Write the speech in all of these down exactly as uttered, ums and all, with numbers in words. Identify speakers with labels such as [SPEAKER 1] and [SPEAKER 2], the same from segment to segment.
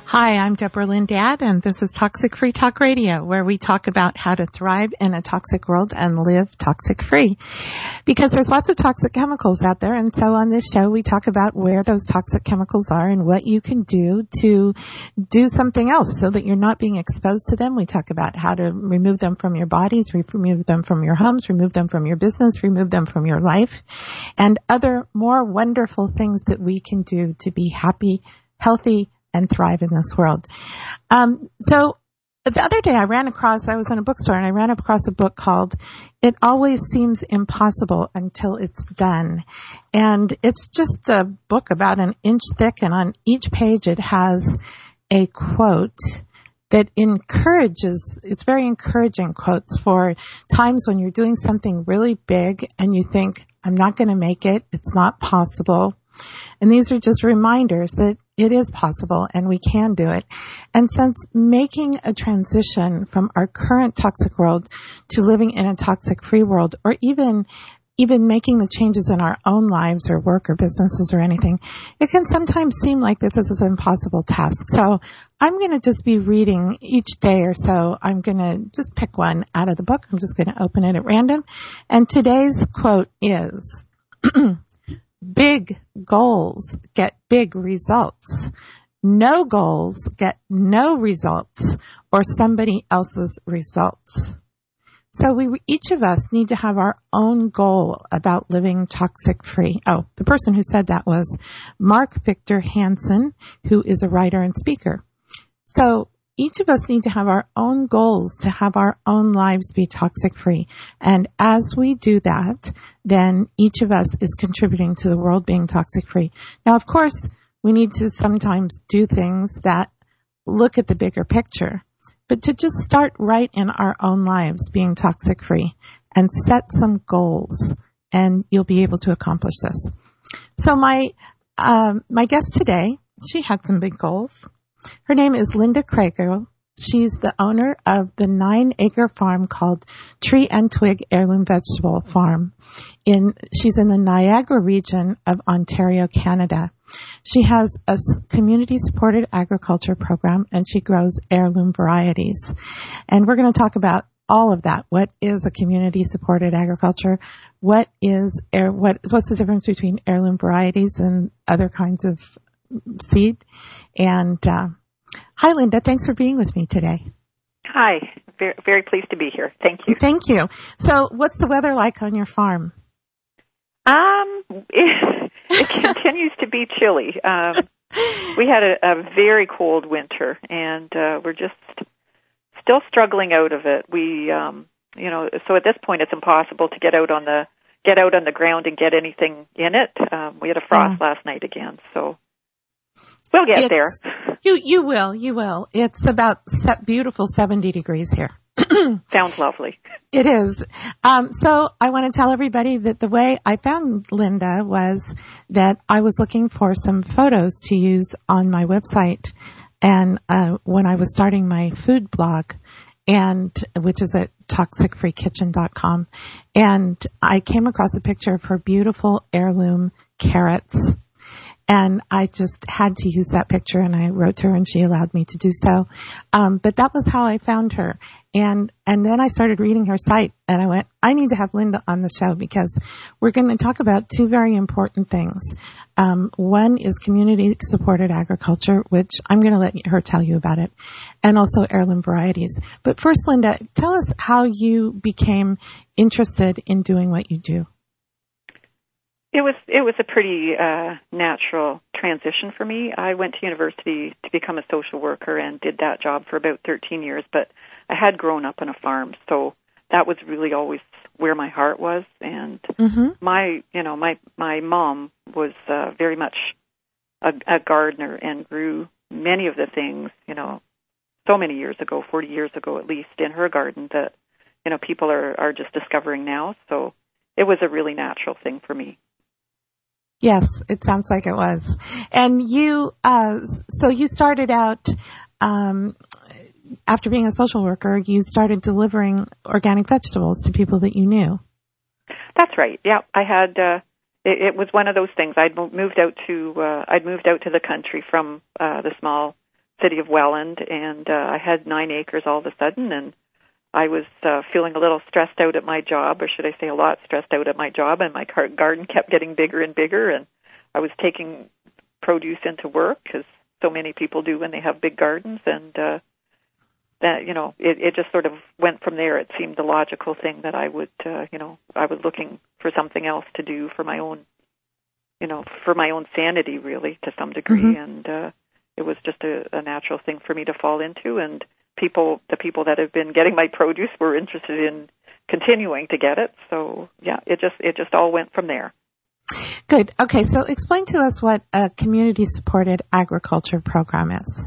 [SPEAKER 1] Hi, I'm Deborah Lynn Dad, and this is Toxic Free Talk Radio, where we talk about how to thrive in a toxic world and live toxic free. Because there's lots of toxic chemicals out there, and so on this show we talk about where those toxic chemicals are and what you can do to do something else so that you're not being exposed to them. We talk about how to remove them from your bodies, remove them from your homes, remove them from your business, remove them from your life, and other more wonderful things that we can do to be happy, healthy, and thrive in this world. Um, so the other day I ran across, I was in a bookstore and I ran across a book called It Always Seems Impossible Until It's Done. And it's just a book about an inch thick, and on each page it has a quote that encourages, it's very encouraging quotes for times when you're doing something really big and you think, I'm not going to make it, it's not possible. And these are just reminders that it is possible and we can do it. And since making a transition from our current toxic world to living in a toxic-free world, or even even making the changes in our own lives or work or businesses or anything, it can sometimes seem like this is an impossible task. So I'm going to just be reading each day or so. I'm going to just pick one out of the book. I'm just going to open it at random. And today's quote is, big goals get big results. No goals get no results or somebody else's results. So we, each of us need to have our own goal about living toxic free. Oh, the person who said that was Mark Victor Hansen, who is a writer and speaker. So each of us need to have our own goals to have our own lives be toxic free. And as we do that, then each of us is contributing to the world being toxic free. Now, of course, we need to sometimes do things that look at the bigger picture, but to just start right in our own lives being toxic free and set some goals, and you'll be able to accomplish this. So my, um, my guest today, she had some big goals. Her name is Linda Crago. She's the owner of the nine-acre farm called Tree and Twig Heirloom Vegetable Farm. In she's in the Niagara region of Ontario, Canada. She has a community-supported agriculture program, and she grows heirloom varieties. And we're going to talk about all of that. What is a community-supported agriculture? What is air, what what's the difference between heirloom varieties and other kinds of seed? And uh, hi, Linda. Thanks for being with me today.
[SPEAKER 2] Hi. Very, very pleased to be here. Thank you.
[SPEAKER 1] Thank you. So what's the weather like on your farm?
[SPEAKER 2] Um, it, it continues to be chilly. Um, we had a, a very cold winter, and uh, we're just still struggling out of it. We, um, you know, so at this point, it's impossible to get out on the get out on the ground and get anything in it. Um, we had a frost yeah. last night again, so we'll get
[SPEAKER 1] it's,
[SPEAKER 2] there.
[SPEAKER 1] You you will you will. It's about beautiful seventy degrees here.
[SPEAKER 2] Sounds lovely.
[SPEAKER 1] It is. Um, so I want to tell everybody that the way I found Linda was that I was looking for some photos to use on my website, and uh, when I was starting my food blog, and which is at toxic free kitchen dot com, and I came across a picture of her beautiful heirloom carrots. And I just had to use that picture, and I wrote to her, and she allowed me to do so. Um, but that was how I found her. And and then I started reading her site, and I went, I need to have Linda on the show because we're going to talk about two very important things. Um, one is community-supported agriculture, which I'm going to let her tell you about it, and also heirloom varieties. But first, Linda, tell us how you became interested in doing what you do.
[SPEAKER 2] It was it was a pretty uh, natural transition for me. I went to university to become a social worker and did that job for about thirteen years, but I had grown up on a farm, so that was really always where my heart was. And mm-hmm. my you know my my mom was uh, very much a, a gardener and grew many of the things you know so many years ago, forty years ago at least, in her garden that you know people are are just discovering now. So it was a really natural thing for me.
[SPEAKER 1] Yes, it sounds like it was. And you, uh, so you started out, um, after being a social worker, you started delivering organic vegetables to people that you knew.
[SPEAKER 2] That's right. Yeah, I had, uh, it, it was one of those things. I'd moved out to, uh, I'd moved out to the country from, uh, the small city of Welland, and uh, I had nine acres all of a sudden, and I was uh, feeling a little stressed out at my job, or should I say a lot stressed out at my job, and my garden kept getting bigger and bigger, and I was taking produce into work, because so many people do when they have big gardens, and uh, that, you know, it, it just sort of went from there. It seemed the logical thing that I would, uh, you know, I was looking for something else to do for my own, you know, for my own sanity, really, to some degree, mm-hmm. and uh, it was just a, a natural thing for me to fall into, and people, the people that have been getting my produce were interested in continuing to get it. So yeah, it just, it just all went from there.
[SPEAKER 1] Good. Okay. So explain to us what a community supported agriculture program is.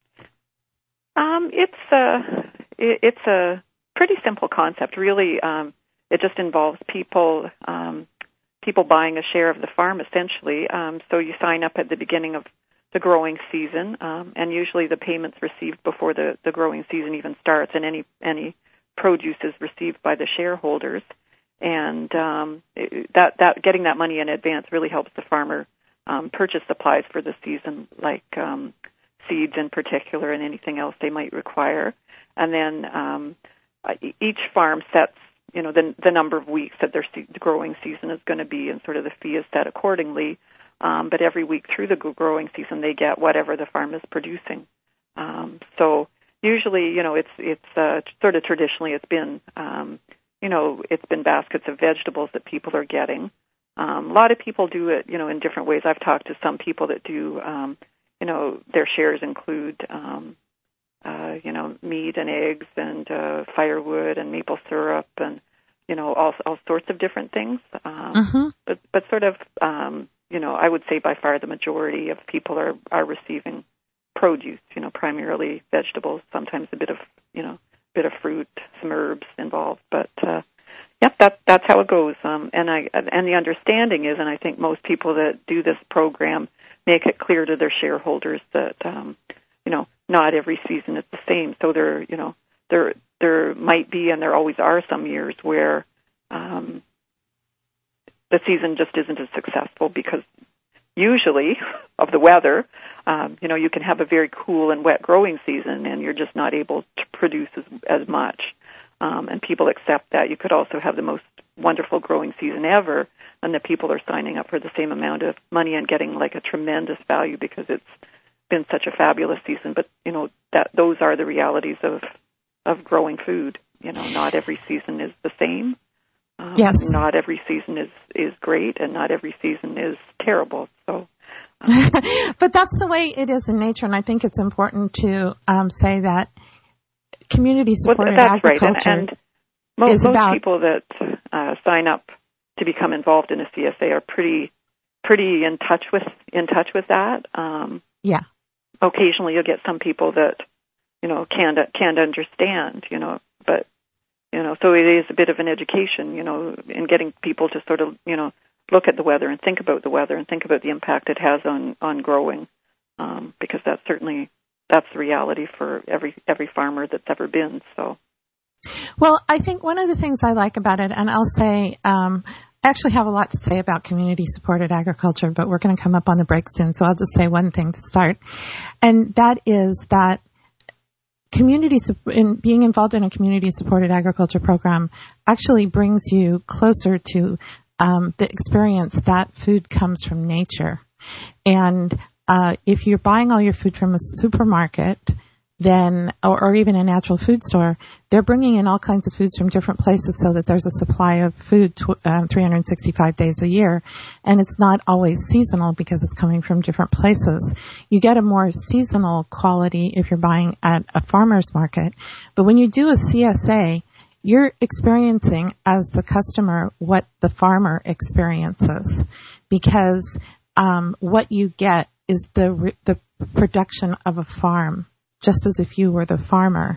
[SPEAKER 2] Um, it's a, it's a pretty simple concept, really. Um, it just involves people, um, people buying a share of the farm, essentially. Um, so you sign up at the beginning of the growing season, um, and usually the payments received before the, the growing season even starts, and any any produce is received by the shareholders. And um, it, that that getting that money in advance really helps the farmer um, purchase supplies for the season, like um, seeds in particular, and anything else they might require. And then um, each farm sets, you know, the the number of weeks that their se- growing season is going to be, and sort of the fee is set accordingly. Um, but every week through the growing season, they get whatever the farm is producing. Um, so usually, you know, it's it's uh, sort of traditionally it's been, um, you know, it's been baskets of vegetables that people are getting. Um, a lot of people do it, you know, in different ways. I've talked to some people that do, um, you know, their shares include, um, uh, you know, meat and eggs and uh, firewood and maple syrup and, you know, all all sorts of different things. Um, mm-hmm. But but sort of. Um, You know, I would say by far the majority of people are, are receiving produce, you know, primarily vegetables, sometimes a bit of, you know, bit of fruit, some herbs involved. But, uh, yep, that, that's how it goes. Um, and I, and the understanding is, and I think most people that do this program make it clear to their shareholders that, um, you know, not every season is the same. So there, you know, there, there might be, and there always are some years where, um, the season just isn't as successful because usually of the weather, um, you know, you can have a very cool and wet growing season and you're just not able to produce as, as much. Um, and people accept that. You could also have the most wonderful growing season ever, and the people are signing up for the same amount of money and getting like a tremendous value because it's been such a fabulous season. But, you know, that those are the realities of, of growing food. You know, not every season is the same. Um,
[SPEAKER 1] yes.
[SPEAKER 2] Not every season is, is great, and not every season is terrible. So,
[SPEAKER 1] um. But that's the way it is in nature, and I think it's important to um, say that community-supported
[SPEAKER 2] well,
[SPEAKER 1] agriculture
[SPEAKER 2] right. and, and most,
[SPEAKER 1] is
[SPEAKER 2] most
[SPEAKER 1] about
[SPEAKER 2] people that uh, sign up to become involved in a C S A are pretty pretty in touch with in touch with that. Um,
[SPEAKER 1] yeah.
[SPEAKER 2] Occasionally, you'll get some people that you know can't can't understand. You know, but. You know, so it is a bit of an education, you know, in getting people to sort of, you know, look at the weather and think about the weather and think about the impact it has on, on growing, um, because that's certainly, that's the reality for every, every farmer that's ever been, so.
[SPEAKER 1] Well, I think one of the things I like about it, and I'll say, um, I actually have a lot to say about community-supported agriculture, but we're going to come up on the break soon, so I'll just say one thing to start, and that is that community, in being involved in a community-supported agriculture program actually brings you closer to um, the experience that food comes from nature. And uh, if you're buying all your food from a supermarket, then, or, or even a natural food store, they're bringing in all kinds of foods from different places so that there's a supply of food tw- um, three hundred sixty-five days a year. And it's not always seasonal because it's coming from different places. You get a more seasonal quality if you're buying at a farmer's market. But when you do a C S A, you're experiencing as the customer what the farmer experiences, because um, what you get is the re- the production of a farm, just as if you were the farmer.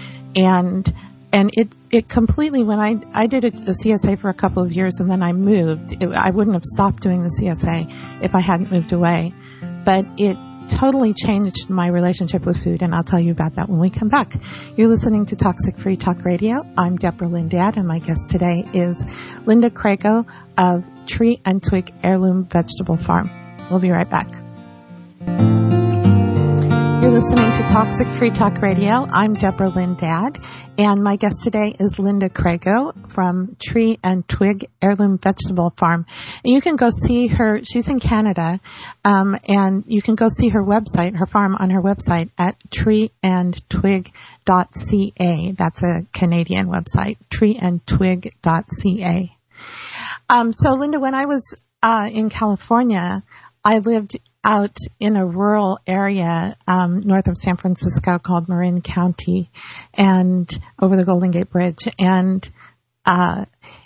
[SPEAKER 1] And and it, it completely, when I, I did a, a C S A for a couple of years and then I moved, it, I wouldn't have stopped doing the C S A if I hadn't moved away. But it totally changed my relationship with food, and I'll tell you about that when we come back. You're listening to Toxic Free Talk Radio. I'm Deborah Lindad, and my guest today is Linda Crago of Tree and Twig Heirloom Vegetable Farm. We'll be right back. You're listening to Toxic Free Talk Radio. I'm Deborah Lynn Dad, and my guest today is Linda Crago from Tree and Twig Heirloom Vegetable Farm. And you can go see her. She's in Canada, um, and you can go see her website, her farm, on her website at tree and twig dot c a. That's a Canadian website, tree and twig dot c a. Um, so, Linda, when I was uh, in California, I lived out in a rural area um, north of San Francisco called Marin County, and over the Golden Gate Bridge, and uh,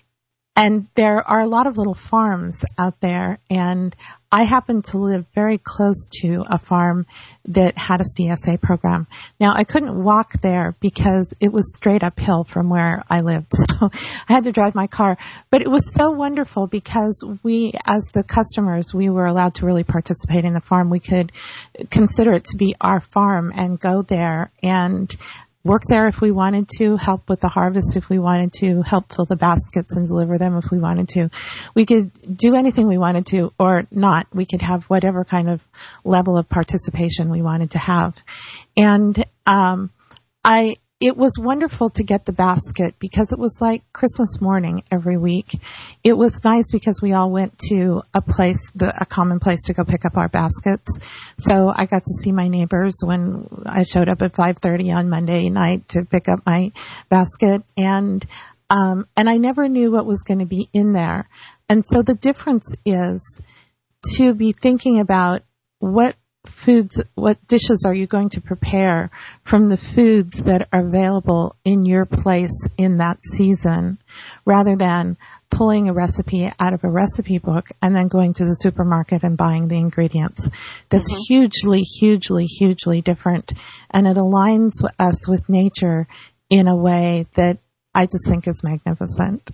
[SPEAKER 1] and there are a lot of little farms out there, and I happen to live very close to a farm that had a C S A program. Now, I couldn't walk there because it was straight uphill from where I lived, so I had to drive my car. But it was so wonderful because we, as the customers, we were allowed to really participate in the farm. We could consider it to be our farm and go there and work there if we wanted to, help with the harvest if we wanted to, help fill the baskets and deliver them if we wanted to. We could do anything we wanted to or not. We could have whatever kind of level of participation we wanted to have. And um I it was wonderful to get the basket because it was like Christmas morning every week. It was nice because we all went to a place, the, a common place to go pick up our baskets. So I got to see my neighbors when I showed up at five thirty on Monday night to pick up my basket. And, um, and I never knew what was going to be in there. And so the difference is to be thinking about what foods, what dishes are you going to prepare from the foods that are available in your place in that season, rather than pulling a recipe out of a recipe book and then going to the supermarket and buying the ingredients. That's mm-hmm. hugely, hugely, hugely different. And it aligns us with nature in a way that I just think is magnificent.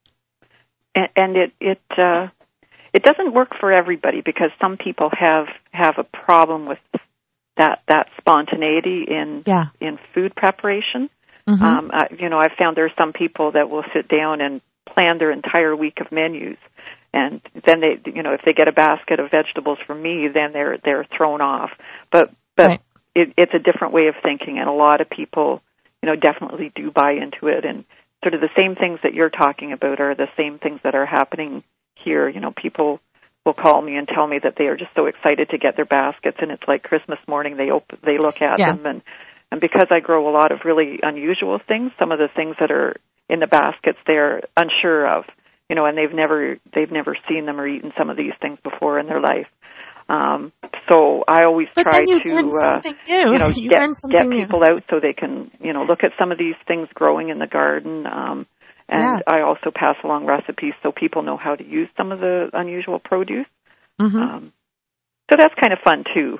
[SPEAKER 2] And, and it, it, uh, It doesn't work for everybody because some people have, have a problem with that that spontaneity in yeah. in food preparation. Mm-hmm. Um, I, you know, I've found there are some people that will sit down and plan their entire week of menus, and then they, you know, if they get a basket of vegetables from me, then they're they're thrown off. But but right. it, it's a different way of thinking, and a lot of people, you know, definitely do buy into it. And sort of the same things that you're talking about are the same things that are happening here. You know, people will call me and tell me that they are just so excited to get their baskets, and it's like Christmas morning. They op- they look at yeah. them, and and because I grow a lot of really unusual things, some of the things that are in the baskets they're unsure of, you know, and they've never they've never seen them or eaten some of these things before in their life. Um, so I always
[SPEAKER 1] but
[SPEAKER 2] try
[SPEAKER 1] you
[SPEAKER 2] to uh, you know
[SPEAKER 1] you
[SPEAKER 2] get get
[SPEAKER 1] new.
[SPEAKER 2] people out so they can, you know, look at some of these things growing in the garden. Um, And yeah. I also pass along recipes so people know how to use some of the unusual produce. Mm-hmm. Um, so that's kind of fun too.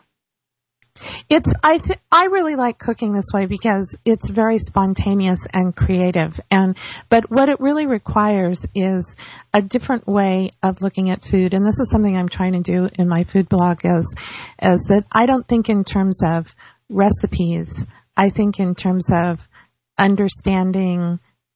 [SPEAKER 1] It's I th- I really like cooking this way because it's very spontaneous and creative. And but what it really requires is a different way of looking at food. And this is something I'm trying to do in my food blog is is that I don't think in terms of recipes. I think in terms of understanding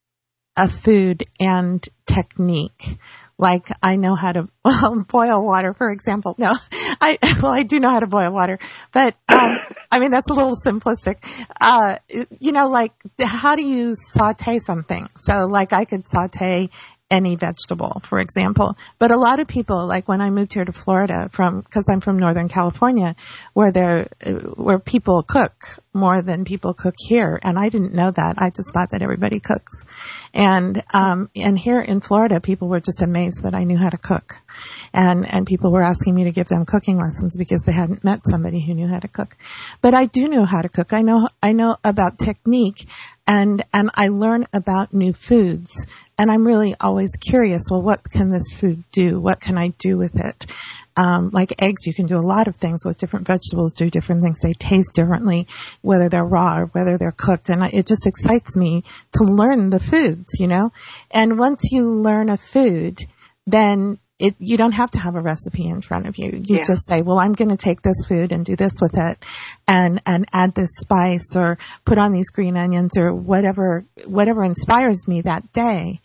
[SPEAKER 1] a food and technique. Like I know how to well, boil water, for example. No, I, well, I do know how to boil water, but, um, I mean, that's a little simplistic. Uh, you know, like how do you saute something? So like I could saute any vegetable, for example. But a lot of people, like when I moved here to Florida from, cause I'm from Northern California, where there, where people cook more than people cook here. And I didn't know that. I just thought that everybody cooks. And, um, and here in Florida, people were just amazed that I knew how to cook. And, and people were asking me to give them cooking lessons because they hadn't met somebody who knew how to cook. But I do know how to cook. I know, I know about technique and, and I learn about new foods. And I'm really always curious, well, what can this food do? What can I do with it? Um, like eggs, you can do a lot of things with different vegetables, do different things. They taste differently, whether they're raw or whether they're cooked. And it just excites me to learn the foods, you know? And once you learn a food, then it, you don't have to have a recipe in front of you. You yeah. just say, well, I'm going to take this food and do this with it and, and add this spice or put on these green onions or whatever, whatever inspires me that day.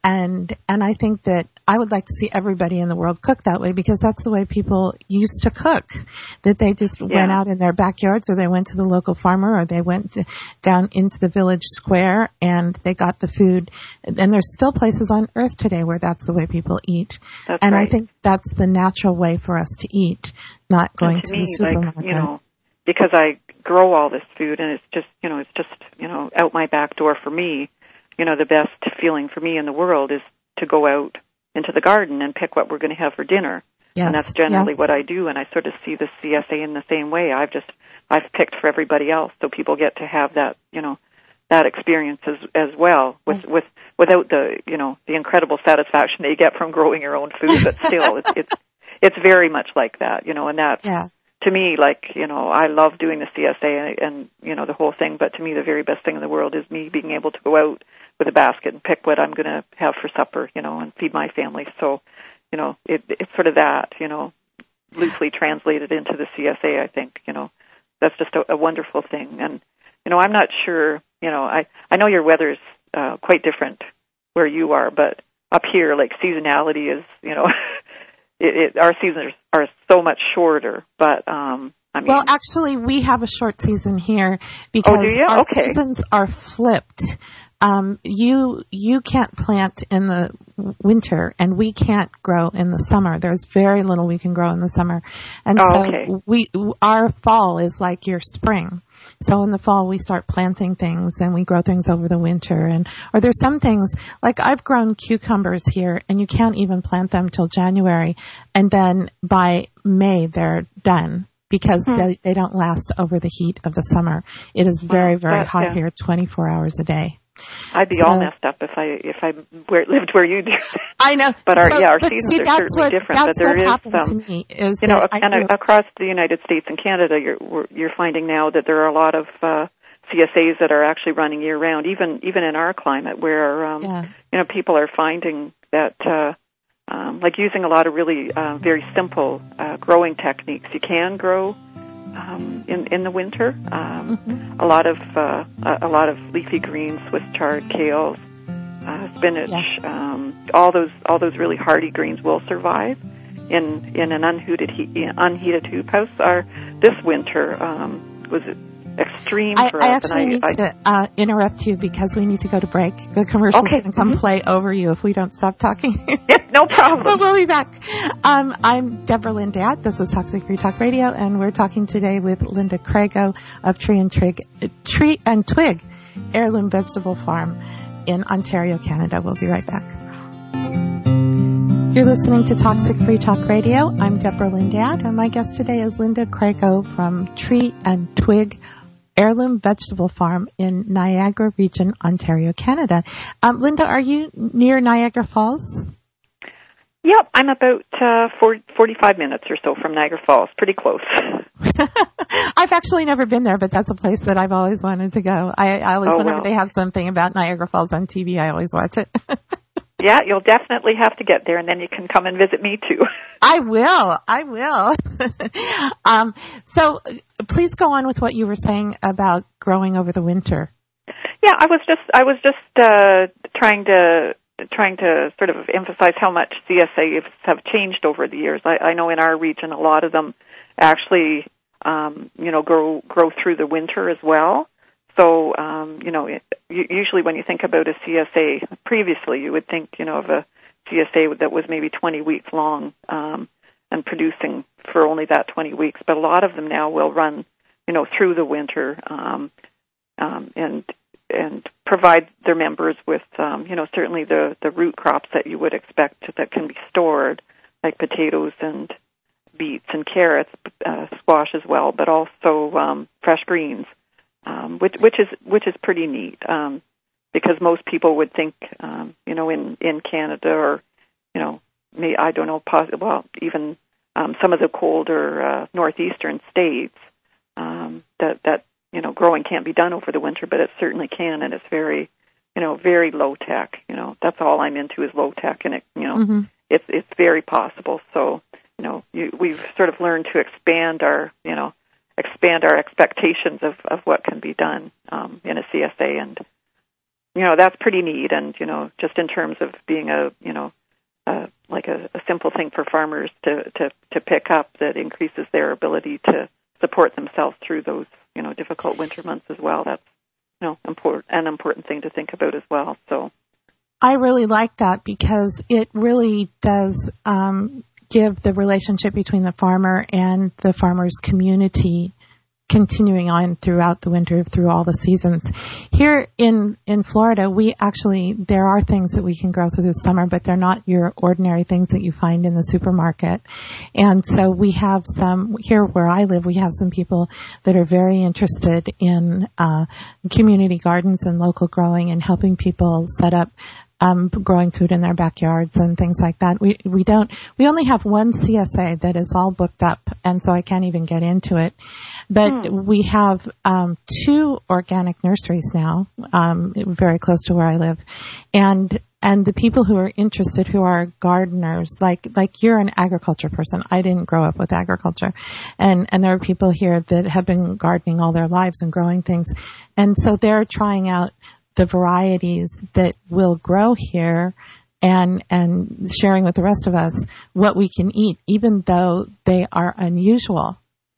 [SPEAKER 1] And, and I think that I would like to see everybody in the world cook that way, because that's the way people used to cook, that they just yeah. went out in their backyards, or they went to the local farmer, or they went to, down into the village square and they got the food. And there's still places on earth today where that's the way people eat.
[SPEAKER 2] That's
[SPEAKER 1] and
[SPEAKER 2] right.
[SPEAKER 1] I think that's the natural way for us to eat, not going to, to me, the supermarket.
[SPEAKER 2] Like, you know, because I grow all this food, and it's just, you know, it's just, you know, out my back door for me. You know, the best feeling for me in the world is to go out into the garden and pick what we're going to have for dinner. Yes. And that's generally yes. what I do, and I sort of see the C S A in the same way. I've just, I've picked for everybody else, so people get to have that, you know, that experience as, as well, with, with, without the, you know, the incredible satisfaction that you get from growing your own food, but still, it's, it's, it's very much like that, you know, and that's, yeah. to me, like, you know, I love doing the C S A and, and, you know, the whole thing, but to me, the very best thing in the world is me being able to go out with a basket and pick what I'm going to have for supper, you know, and feed my family. So, you know, it, it's sort of that, you know, loosely translated into the C S A, I think, you know, that's just a, a wonderful thing. And, you know, I'm not sure, you know, I, I know your weather's uh, quite different where you are, but up here, like, seasonality is, you know, it, it, our seasons are so much shorter, but, um, I mean,
[SPEAKER 1] well, actually, we have a short season here because
[SPEAKER 2] oh, do you?
[SPEAKER 1] our
[SPEAKER 2] okay.
[SPEAKER 1] seasons are flipped. Um, you, you can't plant in the winter, and we can't grow in the summer. There's very little we can grow in the summer. And
[SPEAKER 2] oh,
[SPEAKER 1] so
[SPEAKER 2] okay.
[SPEAKER 1] we, our fall is like your spring. So in the fall, we start planting things and we grow things over the winter. And, or there's some things, like I've grown cucumbers here, and you can't even plant them till January. And then by May, they're done, because mm-hmm. they, they don't last over the heat of the summer. It is very, very that, hot yeah. here, twenty-four hours a day.
[SPEAKER 2] I'd be
[SPEAKER 1] so,
[SPEAKER 2] all messed up if I if I where, lived where you do.
[SPEAKER 1] I know,
[SPEAKER 2] but our
[SPEAKER 1] so,
[SPEAKER 2] yeah our
[SPEAKER 1] but
[SPEAKER 2] seasons
[SPEAKER 1] see,
[SPEAKER 2] are
[SPEAKER 1] that's
[SPEAKER 2] certainly
[SPEAKER 1] what,
[SPEAKER 2] different.
[SPEAKER 1] That's
[SPEAKER 2] but there
[SPEAKER 1] what
[SPEAKER 2] is
[SPEAKER 1] happened
[SPEAKER 2] um,
[SPEAKER 1] to me is
[SPEAKER 2] you know,
[SPEAKER 1] I,
[SPEAKER 2] and
[SPEAKER 1] I,
[SPEAKER 2] across the United States and Canada, you're you're finding now that there are a lot of uh, C S As that are actually running year round, even even in our climate, where um,
[SPEAKER 1] yeah.
[SPEAKER 2] you know, people are finding that uh, um, like using a lot of really uh, very simple uh, growing techniques. You can grow. Um, in in the winter, um, mm-hmm. a lot of uh, a, a lot of leafy greens, Swiss chard, kales, uh, spinach, yeah. um, all those all those really hardy greens will survive in in an unheated he, unheated hoop house. Our this winter um, was extreme
[SPEAKER 1] I,
[SPEAKER 2] for
[SPEAKER 1] I
[SPEAKER 2] us.
[SPEAKER 1] actually
[SPEAKER 2] and I,
[SPEAKER 1] need
[SPEAKER 2] I,
[SPEAKER 1] to uh, interrupt you because we need to go to break. The commercial's
[SPEAKER 2] okay.
[SPEAKER 1] going to come
[SPEAKER 2] mm-hmm.
[SPEAKER 1] play over you if we don't stop talking.
[SPEAKER 2] Yeah, no problem.
[SPEAKER 1] But we'll be back. Um, I'm Deborah Lynn Dad. This is Toxic Free Talk Radio, and we're talking today with Linda Crago of Tree and Twig, Tree and Twig Heirloom Vegetable Farm in Ontario, Canada. We'll be right back. You're listening to Toxic Free Talk Radio. I'm Deborah Lynn Dad, and my guest today is Linda Crago from Tree and Twig Heirloom Vegetable Farm in Niagara Region, Ontario, Canada. Um, Linda, are you near Niagara Falls?
[SPEAKER 2] Yep, I'm about uh, forty, forty-five minutes or so from Niagara Falls, pretty close.
[SPEAKER 1] I've actually never been there, but that's a place that I've always wanted to go. I, I always,
[SPEAKER 2] oh,
[SPEAKER 1] whenever
[SPEAKER 2] well.
[SPEAKER 1] they have something about Niagara Falls on T V, I always watch it.
[SPEAKER 2] Yeah, you'll definitely have to get there, and then you can come and visit me too.
[SPEAKER 1] I will. I will. um, so please go on with what you were saying about growing over the winter.
[SPEAKER 2] Yeah, I was just I was just uh, trying to trying to sort of emphasize how much C S As have changed over the years. I, I know in our region, a lot of them actually, um, you know, grow grow through the winter as well. So, um, you know, it, usually when you think about a C S A, previously you would think, you know, of a C S A that was maybe twenty weeks long um, and producing for only that twenty weeks. But a lot of them now will run, you know, through the winter um, um, and and provide their members with, um, you know, certainly the, the root crops that you would expect that can be stored, like potatoes and beets and carrots, uh, squash as well, but also um, fresh greens. Um, which, which is which is pretty neat um, because most people would think, um, you know, in, in Canada or, you know, may, I don't know, pos- well, even um, some of the colder uh, northeastern states um, that that you know growing can't be done over the winter, but it certainly can, and it's very, you know, very low tech. You know, that's all I'm into is low tech, and it, you know, mm-hmm. it's it's very possible. So, you know, you, we've sort of learned to expand our, you know. expand our expectations of, of what can be done um, in a C S A. And, you know, that's pretty neat. And, you know, just in terms of being a, you know, uh, like a, a simple thing for farmers to, to, to pick up that increases their ability to support themselves through those, you know, difficult winter months as well. That's, you know, important, an important thing to think about as well. So
[SPEAKER 1] I really like that because it really does um, give the relationship between the farmer and the farmer's community continuing on throughout the winter, through all the seasons. Here in, in Florida, we actually, there are things that we can grow through the summer, but they're not your ordinary things that you find in the supermarket. And so we have some, here where I live, we have some people that are very interested in uh, community gardens and local growing and helping people set up Um, growing food in their backyards and things like that. We we don't. We only have one C S A that is all booked up, and so I can't even get into it. But hmm. we have um, two organic nurseries now, um, very close to where I live, and and the people who are interested, who are gardeners, like like you're an agriculture person. I didn't grow up with agriculture, and and there are people here that have been gardening all their lives and growing things, and so they're trying out the varieties that will grow here and and sharing with the rest of us what we can eat, even though they are unusual.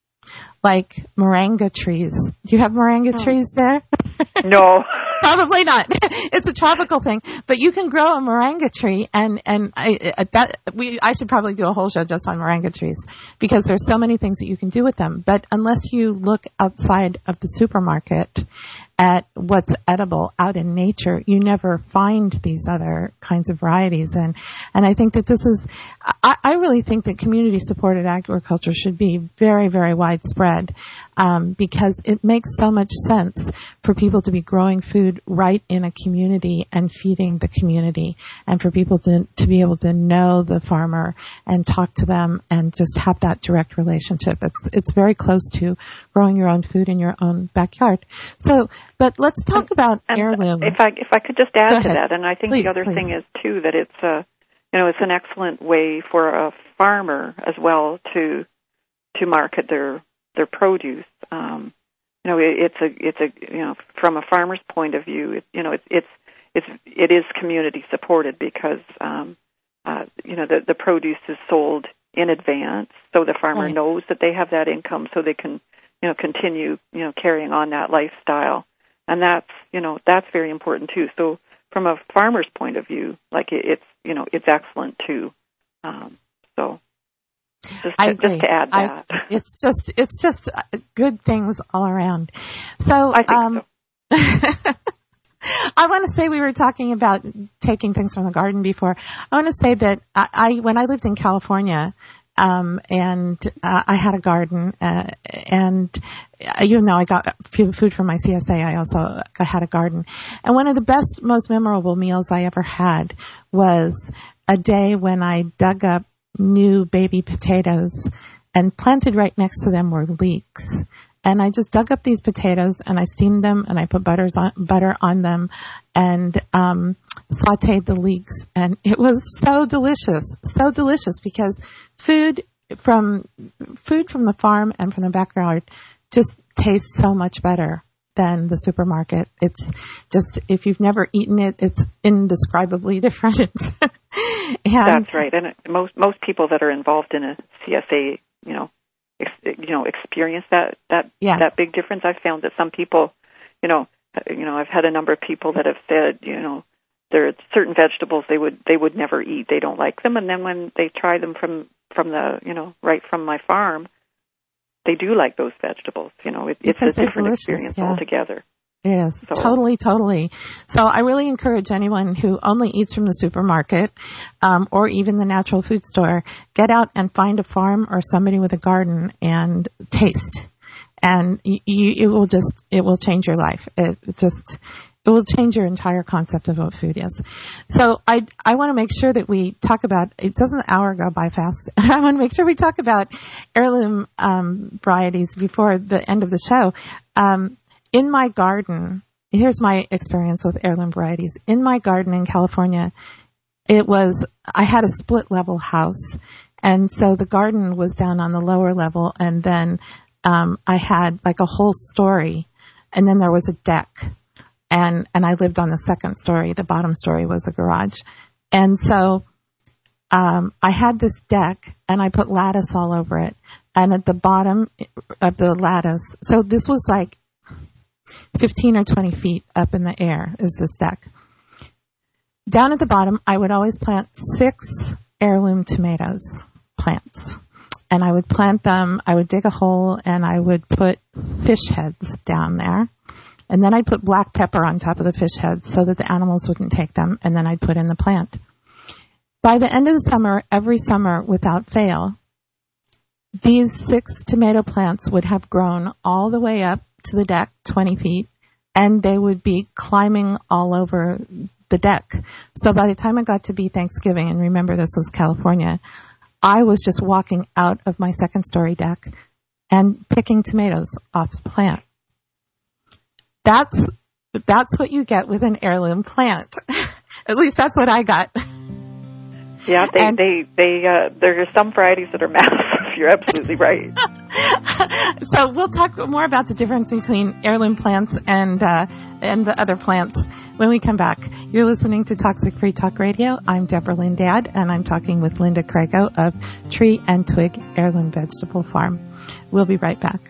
[SPEAKER 1] Like moringa trees. Do you have moringa oh. trees there?
[SPEAKER 2] No.
[SPEAKER 1] Probably not. It's a tropical thing, but you can grow a moringa tree, and and I that we I should probably do a whole show just on moringa trees because there's so many things that you can do with them. But unless you look outside of the supermarket at what's edible out in nature, you never find these other kinds of varieties. And, and I think that this is, I, I really think that community supported agriculture should be very, very widespread, um, because it makes so much sense for people to be growing food right in a community and feeding the community, and for people to, to be able to know the farmer and talk to them and just have that direct relationship. It's, it's very close to growing your own food in your own backyard. So, but let's talk about
[SPEAKER 2] and
[SPEAKER 1] heirloom.
[SPEAKER 2] If I if I could just add
[SPEAKER 1] Go
[SPEAKER 2] to
[SPEAKER 1] ahead.
[SPEAKER 2] that, and I think
[SPEAKER 1] please,
[SPEAKER 2] the other
[SPEAKER 1] please.
[SPEAKER 2] thing is too that it's a, you know, it's an excellent way for a farmer as well to to market their their produce. Um, you know, it, it's a it's a you know from a farmer's point of view, it, you know, it's it's it's it is community supported because um, uh, you know the the produce is sold in advance, so the farmer right. knows that they have that income, so they can you know continue you know carrying on that lifestyle. And that's, you know, that's very important too. So from a farmer's point of view, like it, it's, you know, it's excellent too. Um, so just
[SPEAKER 1] I
[SPEAKER 2] to,
[SPEAKER 1] agree.
[SPEAKER 2] just to add that.
[SPEAKER 1] I, it's just, it's just good things all around. So,
[SPEAKER 2] I think
[SPEAKER 1] um,
[SPEAKER 2] so.
[SPEAKER 1] I want to say we were talking about taking things from the garden before. I want to say that I, I when I lived in California, Um, and, uh, I had a garden, uh, and even though I got food from my C S A, I also I had a garden. And one of the best, most memorable meals I ever had was a day when I dug up new baby potatoes and planted right next to them were leeks. And I just dug up these potatoes and I steamed them and I put butters on, butter on them and, um, sauteed the leeks. And it was so delicious, so delicious because food from, food from the farm and from the backyard just tastes so much better than the supermarket. It's just, if you've never eaten it, it's indescribably different. And,
[SPEAKER 2] that's right. And it, most, most people that are involved in a C S A, you know, you know, experience that, that, yeah. that big difference. I've found that some people, you know, you know, I've had a number of people that have said, you know, there are certain vegetables they would, they would never eat. They don't like them. And then when they try them from, from the, you know, right from my farm, they do like those vegetables. You know, it, it's a different delicious, experience yeah. altogether.
[SPEAKER 1] Yes,
[SPEAKER 2] so.
[SPEAKER 1] totally, totally. So I really encourage anyone who only eats from the supermarket, um, or even the natural food store, get out and find a farm or somebody with a garden and taste. And you, you, it will just, it will change your life. It, it just, it will change your entire concept of what food is. So I, I want to make sure that we talk about, it doesn't an hour go by fast. I want to make sure we talk about heirloom, um, varieties before the end of the show. Um, In my garden, here's my experience with heirloom varieties. In my garden in California, it was, I had a split level house. And so the garden was down on the lower level. And then, um, I had like a whole story. And then there was a deck. and, and I lived on the second story. The bottom story was a garage. And so, um, I had this deck and I put lattice all over it. And at the bottom of the lattice, so this was like fifteen or twenty feet up in the air is this deck. Down at the bottom, I would always plant six heirloom tomatoes plants. And I would plant them, I would dig a hole and I would put fish heads down there. And then I'd put black pepper on top of the fish heads so that the animals wouldn't take them. And then I'd put in the plant. By the end of the summer, every summer without fail, these six tomato plants would have grown all the way up to the deck, twenty feet, and they would be climbing all over the deck. So by the time it got to be Thanksgiving, and remember this was California, I was just walking out of my second story deck and picking tomatoes off the plant. That's, that's what you get with an heirloom plant. At least that's what I got.
[SPEAKER 2] Yeah, they,
[SPEAKER 1] and,
[SPEAKER 2] they, they, uh, there are some varieties that are massive. You're absolutely right.
[SPEAKER 1] So we'll talk more about the difference between heirloom plants and, uh, and the other plants when we come back. You're listening to Toxic Free Talk Radio. I'm Deborah Lynn Dad, and I'm talking with Linda Crago of Tree and Twig Heirloom Vegetable Farm. We'll be right back.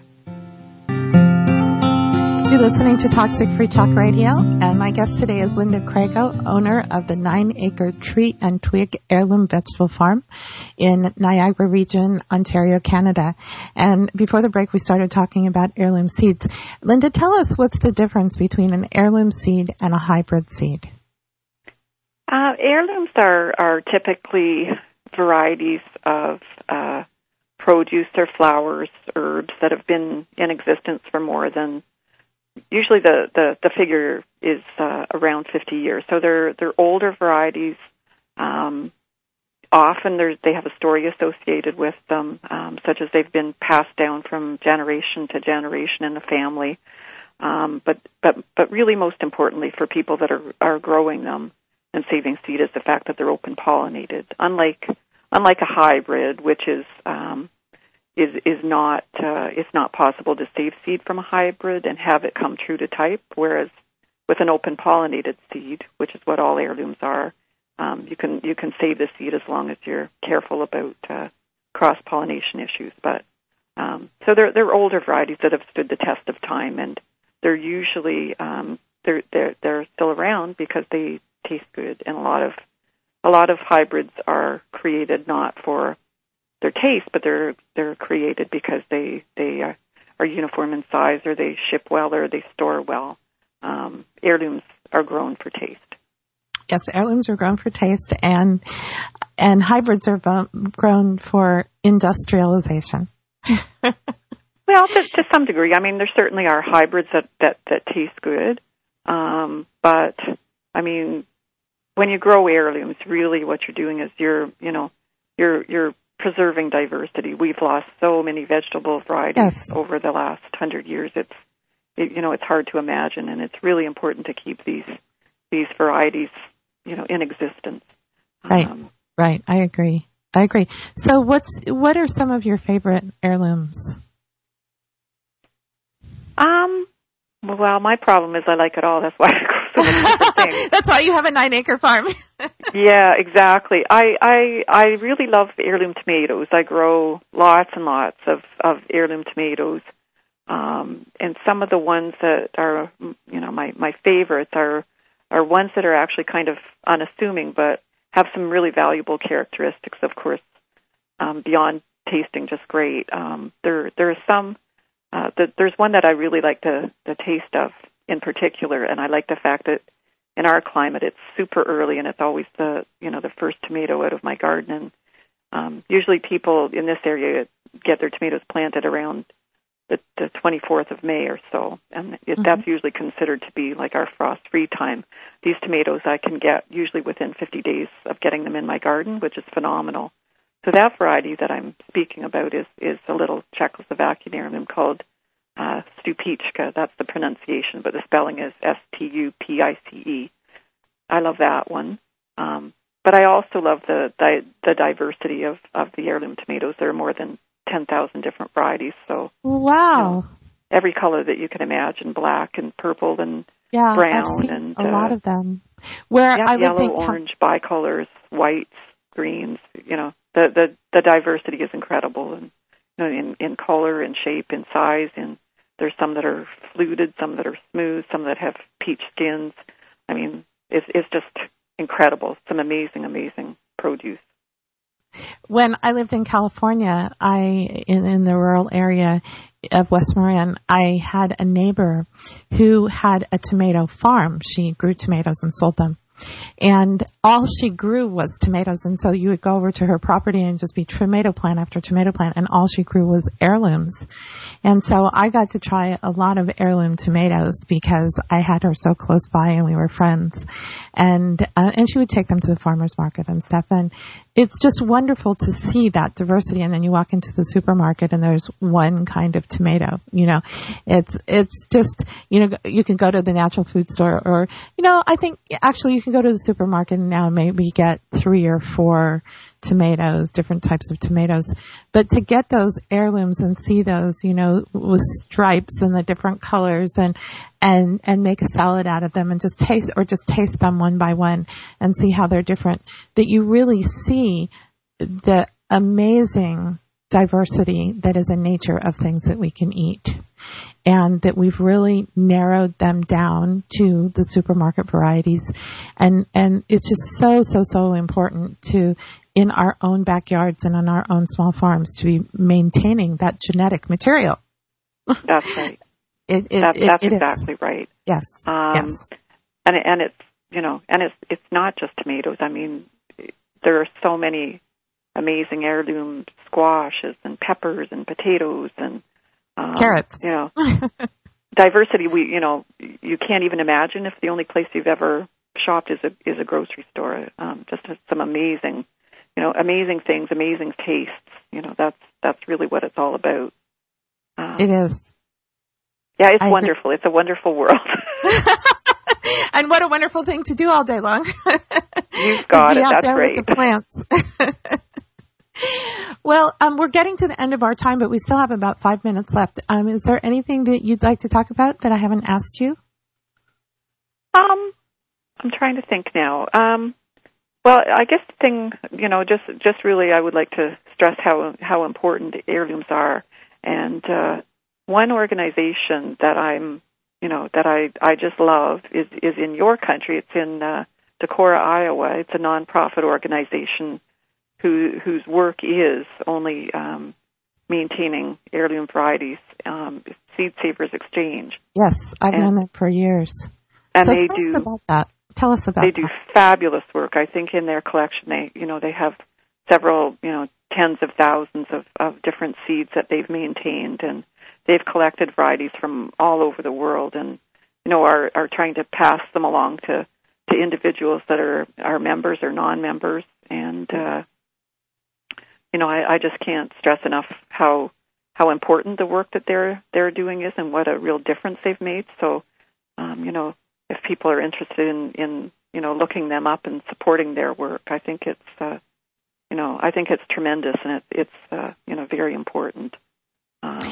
[SPEAKER 1] You're listening to Toxic Free Talk Radio, and my guest today is Linda Crago, owner of the nine-acre Tree and Twig Heirloom Vegetable Farm in Niagara Region, Ontario, Canada. And before the break, we started talking about heirloom seeds. Linda, tell us what's the difference between an heirloom seed and a hybrid seed?
[SPEAKER 2] Uh, heirlooms are, are typically varieties of uh, produce or flowers, herbs that have been in existence for more than Usually the, the, the figure is uh, around fifty years. So they're they're older varieties. Um, often they have a story associated with them, um, such as they've been passed down from generation to generation in the family. Um, but, but, but really most importantly for people that are, are growing them and saving seed is the fact that they're open-pollinated. Unlike, unlike a hybrid, which is... Um, is is not uh, it's not possible to save seed from a hybrid and have it come true to type, whereas with an open pollinated seed, which is what all heirlooms are, um, you can you can save the seed as long as you're careful about uh, cross pollination issues. But um, so they're they're older varieties that have stood the test of time, and they're usually um, they're they're they're still around because they taste good, and a lot of a lot of hybrids are created not for their taste, but they're they're created because they they are, are uniform in size, or they ship well, or they store well. Um, heirlooms are grown for taste.
[SPEAKER 1] Yes, heirlooms are grown for taste, and and hybrids are grown for industrialization.
[SPEAKER 2] Well, to, to some degree. I mean, there certainly are hybrids that that, that taste good, um, but I mean, when you grow heirlooms, really what you're doing is you're you know you're you're preserving diversity. We've lost so many vegetable varieties yes. over the last hundred years. It's, it, you know, it's hard to imagine, and it's really important to keep these these varieties, you know, in existence.
[SPEAKER 1] Right,
[SPEAKER 2] um,
[SPEAKER 1] right. I agree. I agree. So, what's what are some of your favorite heirlooms?
[SPEAKER 2] Um. Well, my problem is I like it all. That's why I grow so many different things.
[SPEAKER 1] That's why you have a nine-acre farm.
[SPEAKER 2] Yeah, exactly. I, I I really love heirloom tomatoes. I grow lots and lots of, of heirloom tomatoes. Um, and some of the ones that are, you know, my, my favorites are are ones that are actually kind of unassuming but have some really valuable characteristics, of course, um, beyond tasting just great. Um, there there are some... Uh, the, there's one that I really like the, the taste of in particular, and I like the fact that in our climate it's super early and it's always the you know the first tomato out of my garden. And um, usually people in this area get their tomatoes planted around the, the twenty-fourth of May or so, and it, mm-hmm. that's usually considered to be like our frost-free time. These tomatoes I can get usually within fifty days of getting them in my garden, which is phenomenal. So that variety that I'm speaking about is, is a little Czechoslovakian heirloom called uh, Stupička. That's the pronunciation, but the spelling is S T U P I C E. I love that one. Um, but I also love the, the the diversity of, of the heirloom tomatoes. There are more than ten thousand different varieties. So
[SPEAKER 1] wow.
[SPEAKER 2] every color that you can imagine, black and purple and
[SPEAKER 1] yeah,
[SPEAKER 2] brown.
[SPEAKER 1] I've seen
[SPEAKER 2] and
[SPEAKER 1] a
[SPEAKER 2] uh,
[SPEAKER 1] lot of them. Where
[SPEAKER 2] yeah,
[SPEAKER 1] I would
[SPEAKER 2] yellow,
[SPEAKER 1] think
[SPEAKER 2] orange, bicolors, whites, greens. You know, the the, the diversity is incredible, and you know, in in color, in shape, in size. And there's some that are fluted, some that are smooth, some that have peach skins. I mean, it's it's just incredible. Some amazing, amazing produce.
[SPEAKER 1] When I lived in California, I in, in the rural area of West Marin, I had a neighbor who had a tomato farm. She grew tomatoes and sold them. And all she grew was tomatoes. And so you would go over to her property and just be tomato plant after tomato plant. And all she grew was heirlooms. And so I got to try a lot of heirloom tomatoes because I had her so close by and we were friends. And, uh, and she would take them to the farmer's market and stuff. And it's just wonderful to see that diversity. And then you walk into the supermarket and there's one kind of tomato, you know, it's, it's just, you know, you can go to the natural food store or, you know, I think actually you can go to the supermarket and now maybe get three or four tomatoes, different types of tomatoes. But to get those heirlooms and see those, you know, with stripes and the different colors and, and, and make a salad out of them and just taste, or just taste them one by one and see how they're different, that you really see the amazing diversity that is a nature of things that we can eat. And that we've really narrowed them down to the supermarket varieties. And, and it's just so, so, so important to, in our own backyards and on our own small farms, to be maintaining that genetic material.
[SPEAKER 2] That's right.
[SPEAKER 1] it, it,
[SPEAKER 2] that's
[SPEAKER 1] it,
[SPEAKER 2] that's
[SPEAKER 1] it
[SPEAKER 2] exactly
[SPEAKER 1] is.
[SPEAKER 2] right.
[SPEAKER 1] Yes.
[SPEAKER 2] Um,
[SPEAKER 1] yes.
[SPEAKER 2] And, and it's, you know, and it's, it's not just tomatoes. I mean, there are so many amazing heirloom squashes and peppers and potatoes and, Um,
[SPEAKER 1] carrots.
[SPEAKER 2] You know, diversity. We, you know, you can't even imagine if the only place you've ever shopped is a is a grocery store. Um, just some amazing, you know, amazing things, amazing tastes. You know, that's that's really what it's all about. Um,
[SPEAKER 1] it is.
[SPEAKER 2] Yeah, it's
[SPEAKER 1] I
[SPEAKER 2] wonderful. Agree. It's a wonderful world.
[SPEAKER 1] And what a wonderful thing to do all day long.
[SPEAKER 2] You've got
[SPEAKER 1] be
[SPEAKER 2] it.
[SPEAKER 1] out
[SPEAKER 2] That's
[SPEAKER 1] there
[SPEAKER 2] great.
[SPEAKER 1] with the plants. Well, um, we're getting to the end of our time, but we still have about five minutes left. Um, is there anything that you'd like to talk about that I haven't asked you?
[SPEAKER 2] Um, I'm trying to think now. Um, well, I guess the thing, you know, just just really, I would like to stress how how important heirlooms are. And uh, one organization that I'm, you know, that I I just love is is in your country. It's in uh, Decorah, Iowa. It's a nonprofit organization who whose work is only um, maintaining heirloom varieties, um, Seed Savers Exchange.
[SPEAKER 1] Yes, I've
[SPEAKER 2] and,
[SPEAKER 1] known that for years.
[SPEAKER 2] And
[SPEAKER 1] so
[SPEAKER 2] they
[SPEAKER 1] tell
[SPEAKER 2] do,
[SPEAKER 1] us about that. Tell us about
[SPEAKER 2] they
[SPEAKER 1] that.
[SPEAKER 2] They do fabulous work. I think in their collection, they you know they have several you know tens of thousands of, of different seeds that they've maintained, and they've collected varieties from all over the world, and you know are are trying to pass them along to, to individuals that are are members or non-members, and uh, You know, I, I just can't stress enough how how important the work that they're they're doing is, and what a real difference they've made. So, um, you know, if people are interested in, in you know looking them up and supporting their work, I think it's uh, you know I think it's tremendous, and it, it's uh, you know very important. Um,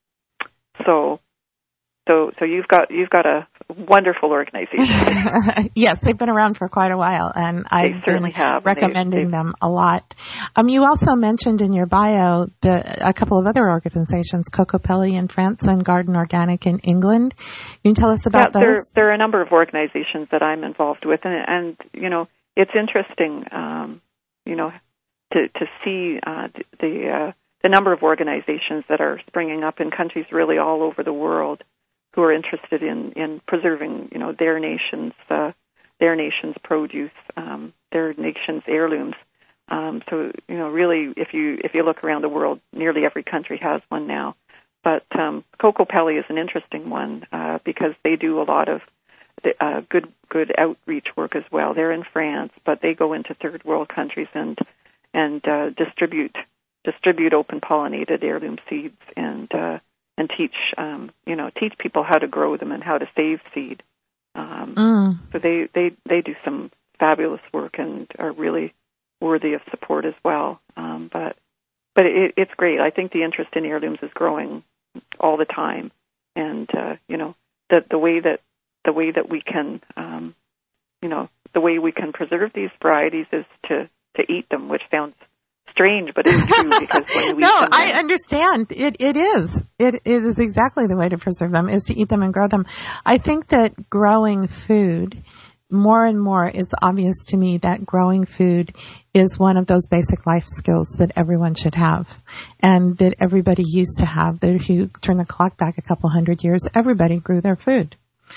[SPEAKER 2] so. So, so you've got you've got a wonderful organization.
[SPEAKER 1] Yes, they've been around for quite a while, and
[SPEAKER 2] I've
[SPEAKER 1] I've
[SPEAKER 2] certainly
[SPEAKER 1] been
[SPEAKER 2] have.
[SPEAKER 1] recommending
[SPEAKER 2] they've, they've,
[SPEAKER 1] them a lot. Um, you also mentioned in your bio the, a couple of other organizations, Cocopelli in France and Garden Organic in England. Can you tell us about
[SPEAKER 2] yeah,
[SPEAKER 1] those?
[SPEAKER 2] There, there are a number of organizations that I'm involved with, and, and you know, it's interesting, um, you know, to to see uh, the uh, the number of organizations that are springing up in countries really all over the world, who are interested in, in preserving, you know, their nation's uh, their nation's produce, um, their nation's heirlooms. Um, so, you know, really, if you if you look around the world, nearly every country has one now. But um, Cocopelli is an interesting one uh, because they do a lot of the, uh, good good outreach work as well. They're in France, but they go into third world countries and and uh, distribute distribute open pollinated heirloom seeds and. Uh, and teach, um, you know, teach people how to grow them and how to save seed. Um,
[SPEAKER 1] mm.
[SPEAKER 2] So they, they, they do some fabulous work and are really worthy of support as well. Um, but but it, it's great. I think the interest in heirlooms is growing all the time. and uh, you know, the the way that the way that we can, um, you know, the way we can preserve these varieties is to to eat them, which sounds strange, but it's true because when we
[SPEAKER 1] no,
[SPEAKER 2] can,
[SPEAKER 1] I understand. It it is. It it is exactly the way to preserve them is to eat them and grow them. I think that growing food, more and more, it's obvious to me that growing food is one of those basic life skills that everyone should have, and that everybody used to have. That if you turn the clock back a couple hundred years, everybody grew their food,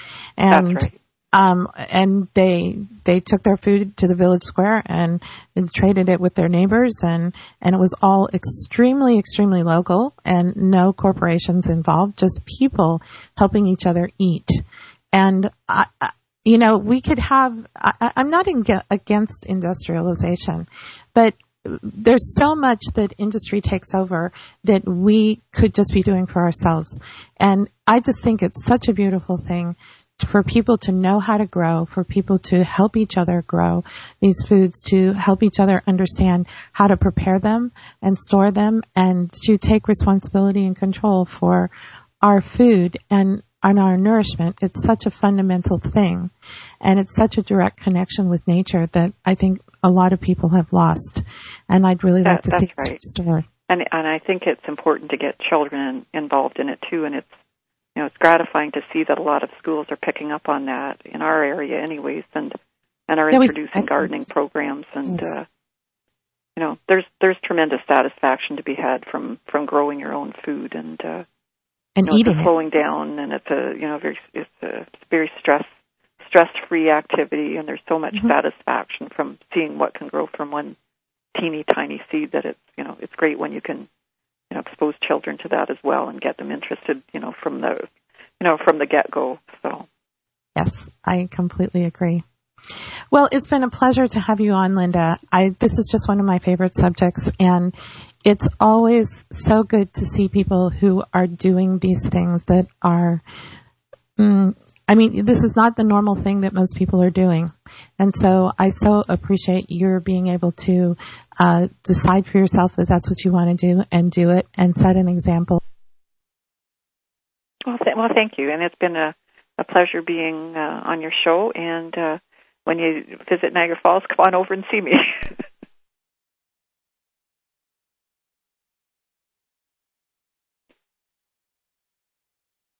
[SPEAKER 1] and.
[SPEAKER 2] That's right.
[SPEAKER 1] Um, and they, they took their food to the village square and, and traded it with their neighbors, and, and it was all extremely, extremely local and no corporations involved, just people helping each other eat. And, I, I, you know, we could have, I, I'm not in, against industrialization, but there's so much that industry takes over that we could just be doing for ourselves. And I just think it's such a beautiful thing for people to know how to grow, for people to help each other grow these foods, to help each other understand how to prepare them and store them, and to take responsibility and control for our food and, and our nourishment. It's such a fundamental thing, and it's such a direct connection with nature that I think a lot of people have lost, and I'd really like
[SPEAKER 2] that,
[SPEAKER 1] to see
[SPEAKER 2] right.
[SPEAKER 1] it restored.
[SPEAKER 2] And, and I think it's important to get children involved in it too, and it's You know, it's gratifying to see that a lot of schools are picking up on that in our area anyways, and, and are
[SPEAKER 1] Yeah,
[SPEAKER 2] introducing gardening programs. And,
[SPEAKER 1] yes.
[SPEAKER 2] uh, you know, there's, there's tremendous satisfaction to be had from, from growing your own food and, uh,
[SPEAKER 1] and
[SPEAKER 2] you know,
[SPEAKER 1] eating
[SPEAKER 2] it's a slowing it. down, and it's a, you know, very, it's a very stress, stress-free activity, and there's so much mm-hmm. satisfaction from seeing what can grow from one teeny tiny seed that it's, you know, it's great when you can, you know, expose children to that as well and get them interested, you know, from the, you know, from the get-go. So,
[SPEAKER 1] yes, I completely agree. Well, it's been a pleasure to have you on, Linda. I, this is just one of my favorite subjects, and it's always so good to see people who are doing these things that are, mm, I mean, this is not the normal thing that most people are doing. And so I so appreciate your being able to uh, decide for yourself that that's what you want to do and do it and set an example.
[SPEAKER 2] Well, th- well thank you. And it's been a, a pleasure being uh, on your show. And uh, when you visit Niagara Falls, come on over and see me.